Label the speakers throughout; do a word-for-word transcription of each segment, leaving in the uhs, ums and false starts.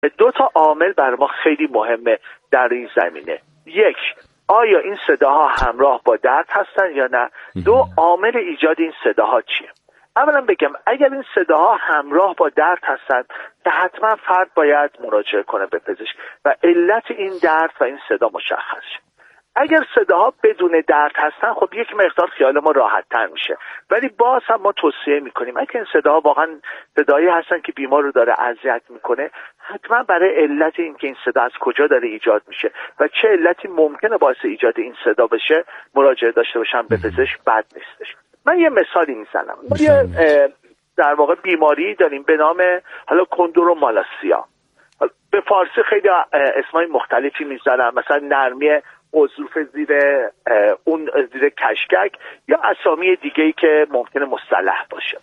Speaker 1: دو تا عامل برای ما خیلی مهمه در این زمینه. یک، آیا این صداها همراه با درد هستن یا نه؟ دو، عامل ایجاد این صداها چیه؟ اولا بگم اگر این صداها همراه با درد هستن که حتما فرد باید مراجعه کنه به پزشک و علت این درد و این صدا مشخص شه. اگر صداها بدون درد هستن خب یک مقدار خیال ما راحت تر میشه، ولی باز هم ما توصیه میکنیم اگر این صداها واقعا صدایی هستن که بیمار رو داره اذیت میکنه، حتما برای علت این که این صدا از کجا داره ایجاد میشه و چه علتی ممکنه باعث ایجاد این صدا بشه مراجعه داشته باشن به پزشک، بد نیستش. من یه مثالی میزنم. ما یه در واقع بیماری داریم به نام حالا کندرومالاسیا. به فارسی خیلی اسمای مختلفی میذارن، مثلا نرمی غضروف زیر اون زیر کشکک یا اسامی دیگه‌ای که ممکنه مصطلح باشه.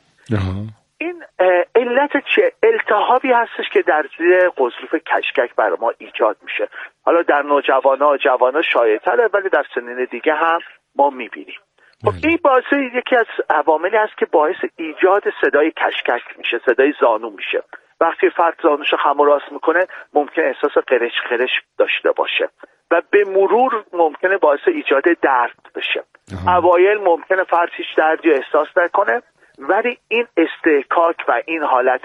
Speaker 1: این علت چه؟ التهابی هستش که در زیر غضروف کشکک برای ما ایجاد میشه. حالا در نوجوانا و جوانا شایع‌تره ولی در سنین دیگه هم ما میبینیم. خب این باعث یکی از عواملی هست که باعث ایجاد صدای کشکک میشه، صدای زانو میشه. وقتی فرد زانوشو خم و راست میکنه ممکن احساس قرش قرش داشته باشه و به مرور ممکنه باعث ایجاد درد بشه. اوایل ممکنه فرد هیچ دردی احساس نکنه، ولی این استحکاک و این حالت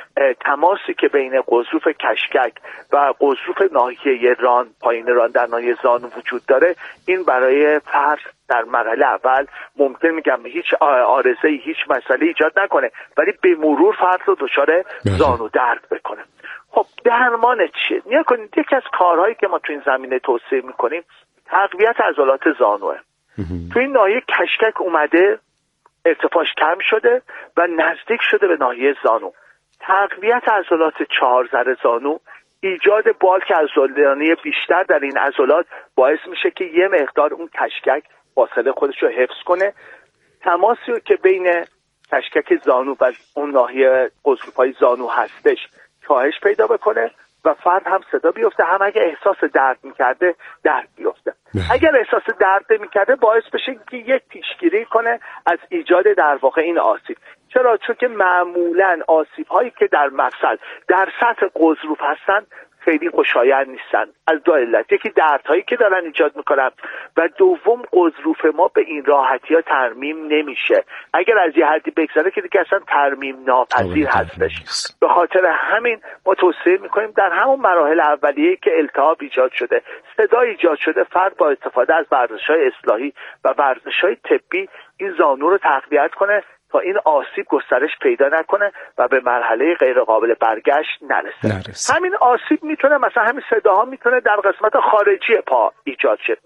Speaker 1: تماسی که بین غضروف کشکک و غضروف ناحیه ران، پایین ران در ناحیه زانو وجود داره، این برای فرد در مرحله اول ممکن میگم هیچ عارضه هیچ مسئله ایجاد نکنه، ولی به مرور فرد رو دچار زانو درد بکنه. خب درمان چیه؟ نیا کنید یکی از کارهایی که ما تو این زمینه توصیه میکنیم تقویت عضلات زانوه. تو این ناحیه کشکک اومده ارتفاعش کم شده و نزدیک شده به ناحیه زانو. تقویت عضلات چهار ذره زانو، ایجاد بالک عضلانی بیشتر در این عضلات باعث میشه که یه مقدار اون کشکک فاصله خودش رو حفظ کنه. تماسی رو که بین کشکک زانو و اون ناحیه غضروف‌های زانو هستش کاهش پیدا بکنه و فرد هم صدا بیفته، هم اگه احساس درد میکرده درد بیفته. اگر احساس درد میکرده باعث بشه که یک پیشگیری کنه از ایجاد در واقع این آسیب. چرا؟ چون که معمولا آسیب هایی که در مفصل در سطح غضروف هستن خیلی خوشایند نیستن از دو علت. یکی دردهایی که دارن ایجاد میکنن و دوم غضروف ما به این راحتی ها ترمیم نمیشه. اگر از یه حدی بگذره که دیگه اصلا ترمیم ناپذیر هستش. به خاطر همین ما توصیه میکنیم در همون مراحل اولیه که التهاب ایجاد شده، صدا ایجاد شده، فرد با استفاده از ورزش‌های اصلاحی و ورزش‌های طبی این زانو رو تقویت کنه تا این آسیب گسترش پیدا نکنه و به مرحله غیر قابل برگشت نرسه. نرسه. همین آسیب میتونه مثلا همین صداها میتونه در قسمت خارجی پا ایجاد شه.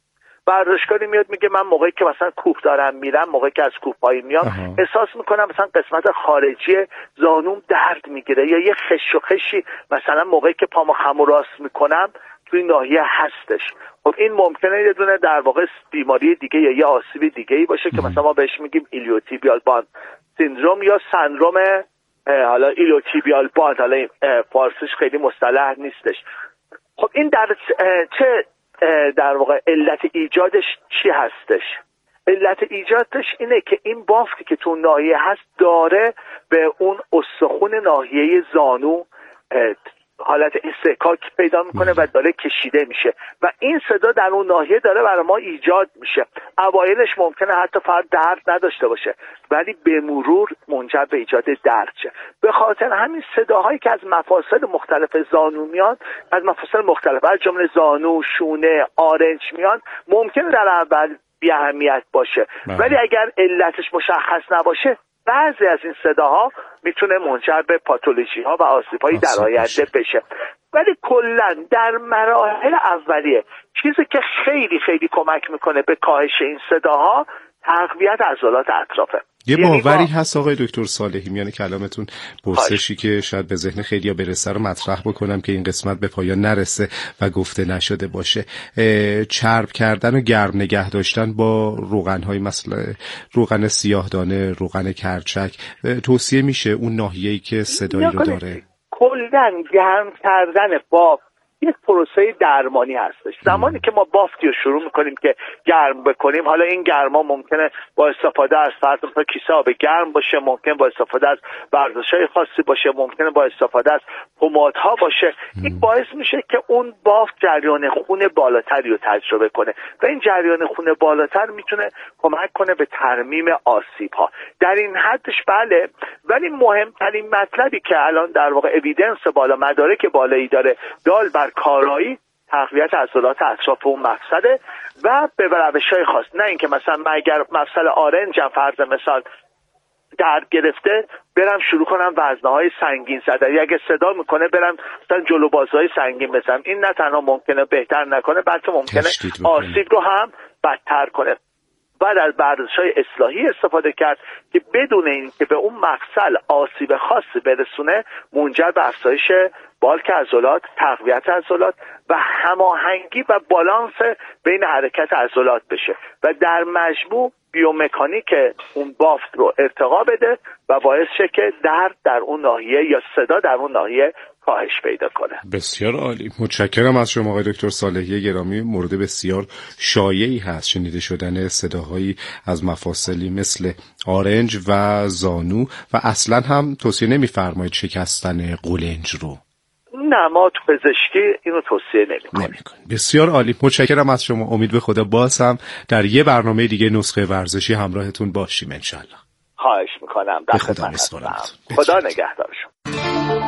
Speaker 1: ورزشکاری میاد میگه من موقعی که مثلا کوه دارم میرم، موقعی که از کوه پایین میام احساس میکنم مثلا قسمت خارجی زانوم درد میگیره، یا یه خش و خشی مثلا موقعی که پامو خم و راست میکنم توی ناحیه هستش. خب این ممکنه یه دونه در واقع بیماری دیگه یا یه آسیب دیگه ای باشه که مثلا ما بهش میگیم ایلیوتیبیال باند سیندروم یا سندروم حالا ایلیوتیبیال باند، حالا فارسیش خیلی مصطلح نیستش. خب این در چه در واقع علت ایجادش چی هستش؟ علت ایجادش اینه که این بافتی که تو ناحیه هست داره به اون استخون ناحیه زانو حالت استحکاک پیدا میکنه و داره کشیده میشه و این صدا در اون ناحیه داره برای ما ایجاد میشه. اوایلش ممکنه حتی فرد درد نداشته باشه ولی به مرور منجر به ایجاد درد شه. به خاطر همین صداهایی که از مفاصل مختلف زانو میان، از مفاصل مختلف از جمله زانو، شونه، آرنج میان، ممکنه در اول بی اهمیت باشه بله. ولی اگر علتش مشخص نباشه بعضی از این صداها میتونه منجر به پاتولوژی ها و آسیب هایی در آینده بشه. ولی کلا در مراحل اولیه چیزی که خیلی خیلی کمک میکنه به کاهش این صداها تقویت عضلات اطرافه.
Speaker 2: یه باوری هست آقای دکتر صالحی میانه کلامتون، پرسشی که شاید به ذهن خیلیا برسه رو مطرح بکنم که این قسمت به پایان نرسه و گفته نشده باشه. چرب کردن و گرم نگه داشتن با روغن‌های مثلا روغن سیاه‌دانه، روغن کرچک توصیه میشه اون ناحیه‌ای که صدایی رو داره.
Speaker 1: کلاً گرم کردن با یک پروسه درمانی هستش. زمانی که ما بافتی رو شروع میکنیم که گرم بکنیم، حالا این گرما ممکنه با استفاده از فرض مثلا کیسه آب گرم باشه، ممکن با استفاده از ورزش‌های خاصی باشه، ممکنه با استفاده از پمادها باشه، این باعث میشه که اون بافت جریان خون بالاتری رو تجربه کنه و این جریان خون بالاتر میتونه کمک کنه به ترمیم آسیب‌ها. در این حدش بله، ولی مهمترین مطلبی که الان در واقع اوییدنس بالا، مدارک بالایی داره دال بر کارایی تقویت عضلات اطراف اون مفصله و به روش‌های خاص. نه اینکه مثلا من اگر مفصل آرنجم فرض مثال درد گرفته برم شروع کنم وزنه‌های سنگین زدن، یا اگه صدا میکنه برم مثلا جلو بازهای سنگین بزنم. این نه تنها ممکنه بهتر نکنه، بلکه ممکنه آسیب رو هم بدتر کنه. بعد از ورزش‌های اصلاحی استفاده کرد که بدون اینکه به اون مفصل آسیب خاصی برسونه منجر به افزایش بالک عضلات، تقویت عضلات و هماهنگی و بالانس بین حرکت عضلات بشه و در مجموع بیومکانیک اون بافت رو ارتقا بده و باعث شه که درد در اون ناحیه یا صدا در اون ناحیه کاهش پیدا کنه.
Speaker 2: بسیار عالی، متشکرم از شما آقای دکتر صالحی گرامی. مورد بسیار شایعی هست شنیده شدن صداهایی از مفاصلی مثل آرنج و زانو و اصلا هم توصیه نمی‌فرمایید شکستن قولنج رو.
Speaker 1: نه، ما تو پزشکی اینو توصیه نمی‌کنیم.
Speaker 2: بسیار عالی، متشکرم از شما. امید به خدا باز هم در یه برنامه دیگه نسخه ورزشی همراهتون باشیم انشالله.
Speaker 1: خواهش میکنم.
Speaker 2: به خدا میسپارم.
Speaker 1: خدا نگهدارشون.